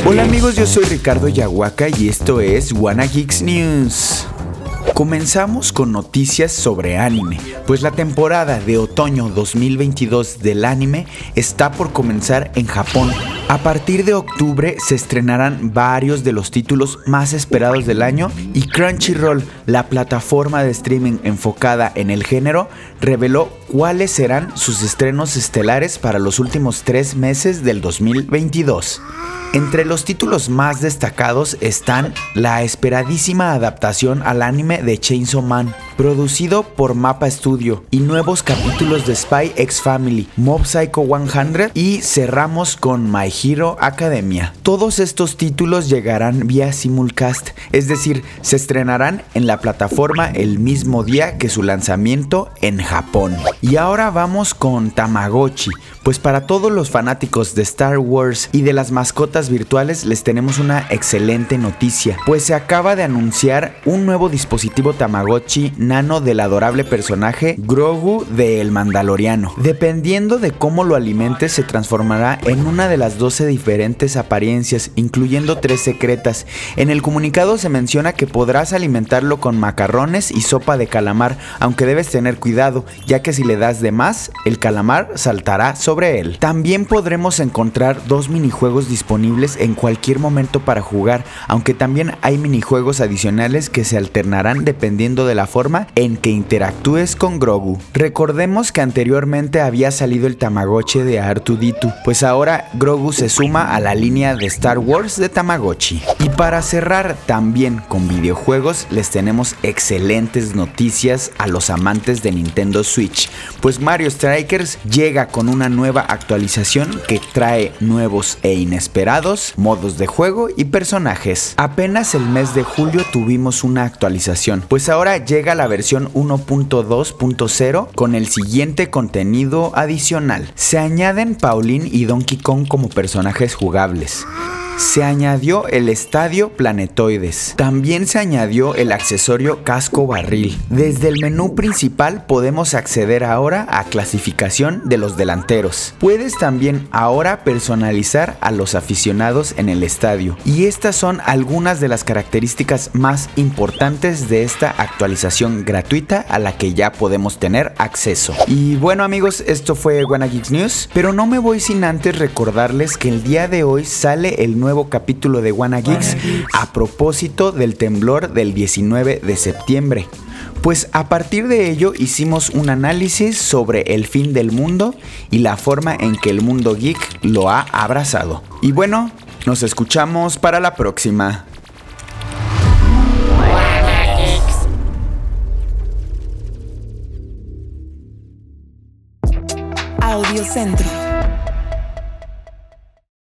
Hola amigos, yo soy Ricardo Yahuaca y esto es Wanna Geeks News. Comenzamos con noticias sobre anime, pues la temporada de otoño 2022 del anime está por comenzar en Japón. A partir de octubre se estrenarán varios de los títulos más esperados del año y Crunchyroll, la plataforma de streaming enfocada en el género, reveló cuáles serán sus estrenos estelares para los últimos 3 meses del 2022. Entre los títulos más destacados están la esperadísima adaptación al anime de Chainsaw Man, producido por Mappa Studio, y nuevos capítulos de Spy X Family, Mob Psycho 100 y cerramos con My Hero Academia. Todos estos títulos llegarán vía simulcast, es decir, se estrenarán en la plataforma el mismo día que su lanzamiento en Japón. Y ahora vamos con Tamagotchi, pues para todos los fanáticos de Star Wars y de las mascotas virtuales les tenemos una excelente noticia, pues se acaba de anunciar un nuevo dispositivo Tamagotchi nano del adorable personaje Grogu de El Mandaloriano. Dependiendo de cómo lo alimentes, se transformará en una de las 12 diferentes apariencias, incluyendo 3 secretas. En el comunicado se menciona que podrás alimentarlo con macarrones y sopa de calamar, aunque debes tener cuidado, ya que si le das de más, el calamar saltará sobre él. También podremos encontrar 2 minijuegos disponibles en cualquier momento para jugar, aunque también hay minijuegos adicionales que se alternarán dependiendo de la forma en que interactúes con Grogu. Recordemos que anteriormente había salido el Tamagotchi de R2-D2, pues ahora Grogu se suma a la línea de Star Wars de Tamagotchi. Y para cerrar también con videojuegos, les tenemos excelentes noticias a los amantes de Nintendo Switch, pues Mario Strikers llega con una nueva actualización que trae nuevos e inesperados modos de juego y personajes. Apenas el mes de julio tuvimos una actualización, pues ahora llega la versión 1.2.0 con el siguiente contenido adicional. Se añaden Pauline y Donkey Kong como personajes jugables. Se añadió el estadio Planetoides. También se añadió el accesorio Casco Barril. Desde el menú principal podemos acceder ahora a clasificación de los delanteros. Puedes también ahora personalizar a los aficionados en el estadio. Y estas son algunas de las características más importantes de esta actualización gratuita a la que ya podemos tener acceso. Y bueno amigos, esto fue Wanna Geeks News, pero no me voy sin antes recordarles que el día de hoy sale el nuevo capítulo de Wanna Geeks a propósito del temblor del 19 de septiembre. Pues a partir de ello hicimos un análisis sobre el fin del mundo y la forma en que el mundo geek lo ha abrazado. Y bueno, nos escuchamos para la próxima. Audiocentro.